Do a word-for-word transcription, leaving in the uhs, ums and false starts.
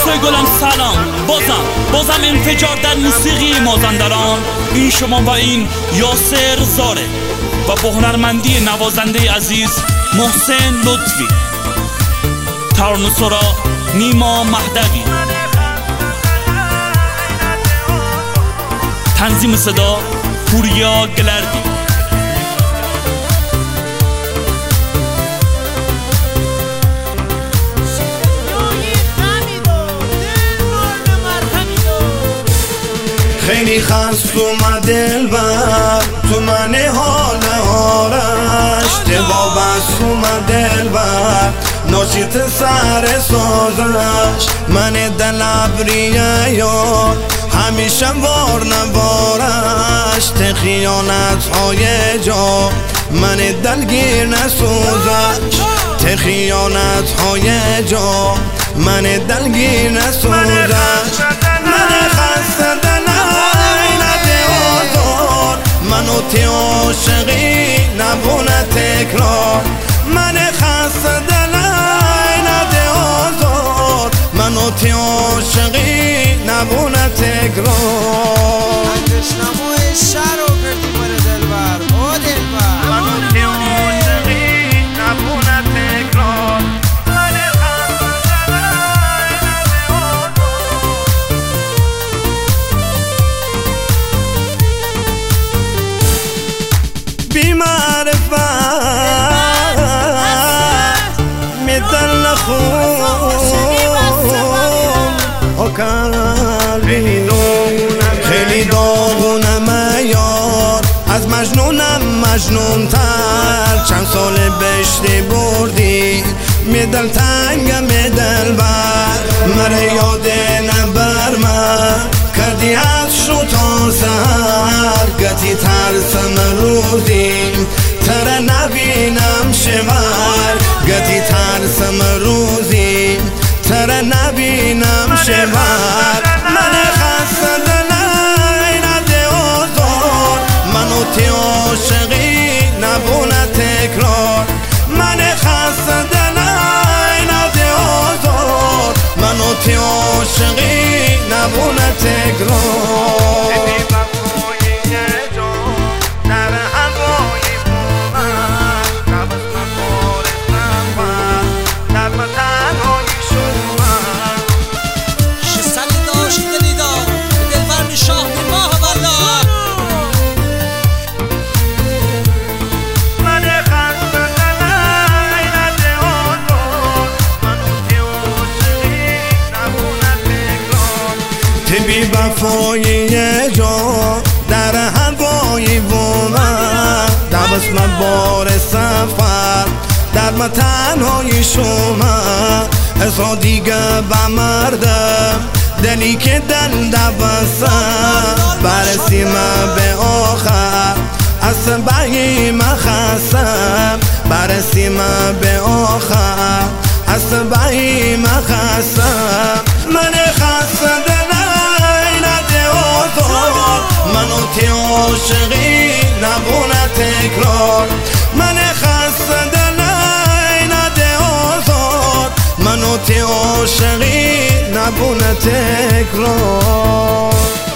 بچه گلم سلام. بازم بازم انفجار در موسیقی مازندران. این شما و این یاسر زاره و با هنرمندی نوازنده عزیز محسن لطفی. ترانه‌سرا نیما مهدوی. تنظیم صدا پوریا گلردی. خیلی خست اومد دلبر تو من حال آرش دبا بست اومد دلبر ناشیت سر سازش من دل ابریه یا همیشه وار نوارش ته خیانت های جا من دلگیر نسوزش ته خیانت های جا من دلگیر نسوزش من خسته منو تی عاشقی نبونه تکرار من خسته دلای نده آزاد منو تی عاشقی نبونه تکرار انجش نموی شهر و کردی پر دلبر او دلبر منو تی عاشقی نبونه تکرار من خسته دلای نده آزاد بی معرفت میدن نخون و قلبی خیلی داغونم یار از مجنونم مجنون تر چند سال بشتی بردی میدل تنگم میدل بر مره یاد نبر من کردی از شو تا سر گتی ترسم روزی تر نبینم شمر گتی ترسم روزی تر نبینم شمر من خسته دلای نده آزار منو تی عاشقی نبونه تکرار من خسته دلای نده آزار منو تی عاشقی نبونه تکرار بی وفایی جا در هوایی بومد دبست من بار سفر در من تنهایی شما ازا دیگه بمردم دلی که دل دبستم برسی من به آخر از بهی من خستم برسی من به آخر از بهی من خستم من خستم منو تی عاشقی نبونه تکرار من خسته دلای نده آزاد منو تی عاشقی نبونه تکرار